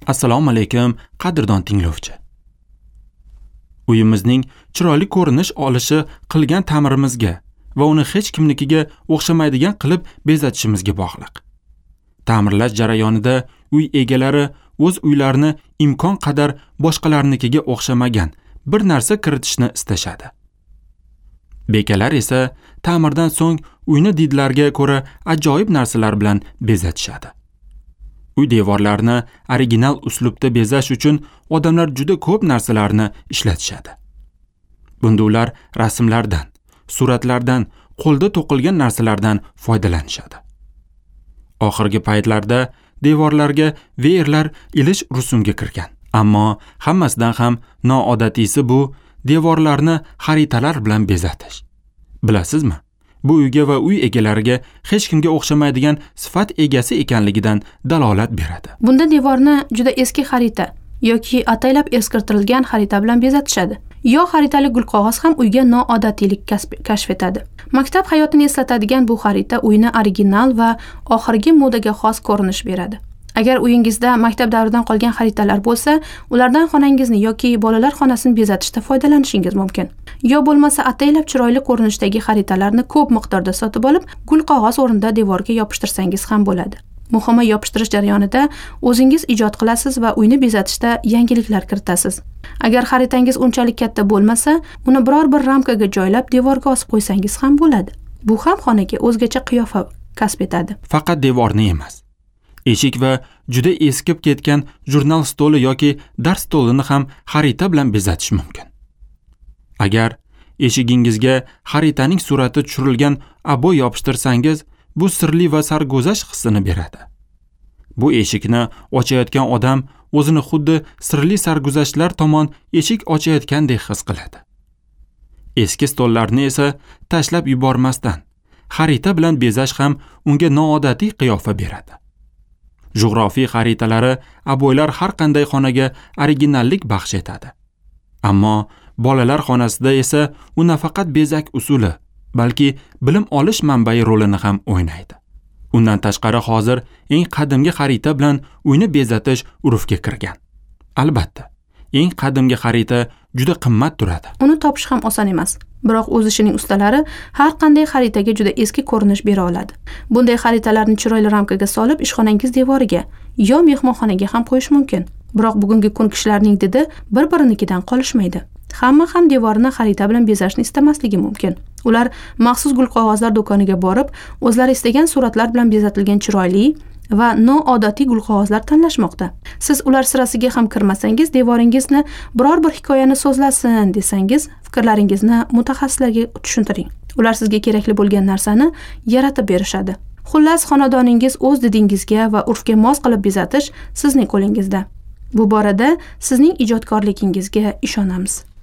Assalomu alaykum, qadrdon tinglovchi. Uyimizning chiroyli ko'rinish olishi qilgan ta'mirimizga va uni hech kimnikiga o'xshamaydigan qilib bezatishimizga bog'liq. Ta'mirlash jarayonida uy egalari o'z uylarini imkon qadar boshqalarnikiga o'xshamagan bir narsa kiritishni istashadi. Bekalar esa ta'mirdan so'ng uyni didlarga ko'ra ajoyib narsalar bilan bezatishadi. Uy devorlarini original uslubda bezash uchun odamlar juda ko'p narsalarni ishlatishadi. Bunda ular rasmlardan, suratlardan, qo'lda to'qilgan narsalardan foydalanishadi. Oxirgi paytlarda devorlarga veerlar ilish rusumga kirgan. Ammo hammasidan ham noodatiysi bu devorlarni xaritalar bilan bezatish. Bilasizmi? Bu uyga va uy egalariga hech kimga o'xshamaydigan sifat egasi ekanligidan dalolat beradi. Bunda devorni juda eski xarita yoki ataylab eskirtirilgan xarita bilan bezatishadi. Yo xaritali gulqog'oz ham uyga noodatilik kashf etadi. Maktab hayotini eslatadigan bu xarita uyni original va oxirgi modaga xos ko'rinish beradi. Agar uyingizda maktab davridan qolgan xaritalar bo'lsa, ulardan xonangizni yoki bolalar xonasini bezatishda foydalanishingiz mumkin. Yo bo'lmasa ataylab chiroyli ko'rinishdagi xaritalarni ko'p miqdorda sotib olib, gul qog'oz o'rnida devorga yopishtirsangiz ham bo'ladi. Muhimi, yopishtirish jarayonida o'zingiz ijod qilasiz va uyni bezatishda yangiliklar kiritasiz. Agar xaritangiz unchalik katta bo'lmasa, uni biror bir ramkaga joylab devorga osib qo'ysangiz ham bo'ladi. Bu ham xonaga o'zgacha qiyofa kasb etadi. Faqat devorni emas, eshik va juda eskib ketgan jurnal stoli yoki dars stolini ham xarita bilan bezatish mumkin. Agar eshigingizga xaritaning surati tushirilgan abo yopishtirsangiz, bu sirli va sarguzasht hissini beradi. Bu eshikni ochayotgan odam o'zini xuddi sirli sarguzashtlar tomon eshik ochayotgandek his qiladi. Eski stollarni esa tashlab yubormasdan, xarita bilan bezash ham unga noodatiy qiyofa beradi. Jug'rofiy xaritalari aboylar har qanday xonaga originallik baxsh etadi. Ammo bolalar xonasida esa u nafaqat bezak usuli, balki bilim olish manbai rolini ham o'ynaydi. Undan tashqari hozir eng qadimgi xarita bilan uyni bezatish urfga kirgan. Albatta, eng qadimgi xarita juda qimmat turadi. Uni topish ham oson emas. Biroq o'z ishining ustalari har qanday xaritaga juda eski ko'rinish bera oladi. Bunday xaritalarni chiroyli ramkaga solib, ishxonangiz devoriga yo mehmonxonaga ham qo'yish mumkin. Biroq bugungi kun kishilarining didi bir-birinikidan qolishmaydi. Hamma ham devorini xarita bilan bezashni istamasligi mumkin. Ular maxsus gulqog'ozlar do'koniga borib, o'zlari istagan suratlar bilan bezatilgan chiroyli va noodatiy gulqog'ozlar tanlashmoqda. Siz ular sirasiga ham kirmasangiz, devoringizni biror bir hikoyani so'zlasin desangiz, fikrlaringizni mutaxassislarga tushuntiring. Ular sizga kerakli bo'lgan narsani yaratib berishadi. Xullas, xonadoningiz o'z didingizga va urfga mos qilib bezatish sizning qo'lingizda. Bu borada sizning ijodkorligingizga ishonamiz.